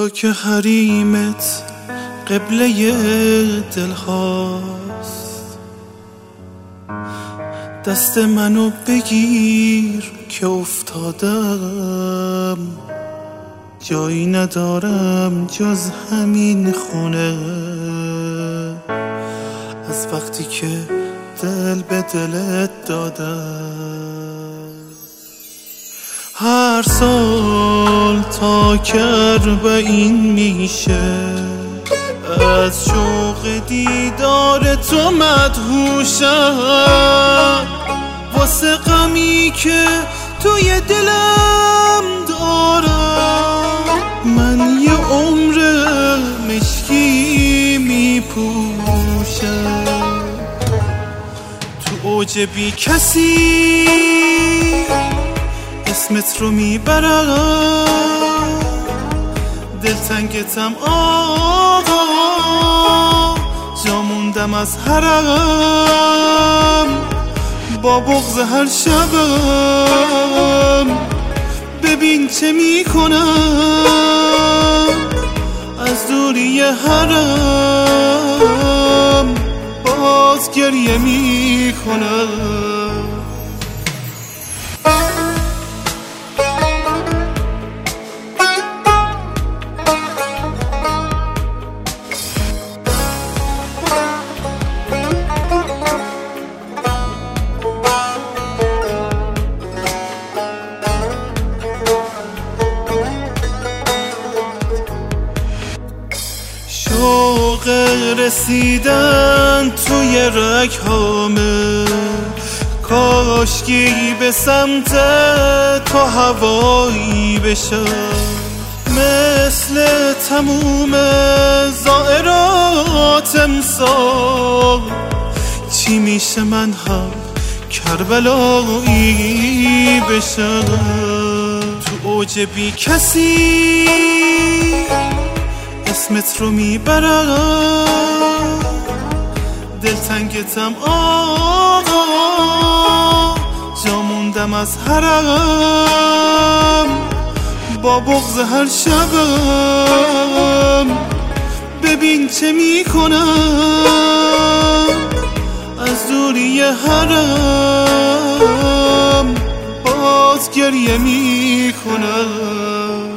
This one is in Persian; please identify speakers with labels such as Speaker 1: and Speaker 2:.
Speaker 1: خاک حریمت قبله دل هاست، دست منو بگیر که افتادم، جایی ندارم جز همین خونه. از وقتی که دل به دلت دادم، هر سال تا این میشه، از شوق دیدار تو مدهوشم، واسه غمی که توی دلم دارم. من یه عمر مشکی میپوشم، تو اوج بی کسی اسمت رو میبرم. دلتنگتم آقا، جا موندم از حرم، با بغض هر شبم ببین چه میکنم. از دوری حرم باز گریه میکنم. شوق رسیدن توی رگ‌هامه، کاشکی به سمت تو هوایی بشم. مثل تموم زائرات امسال، چی میشه من هم کربلایی بشم. تو اوج بی کسی اسمت رو میبرم. دلتنگتم آقا، جا موندم از حرم، با بغض هر شبم ببین چه میکنم. از دوری حرم باز گریه میکنم.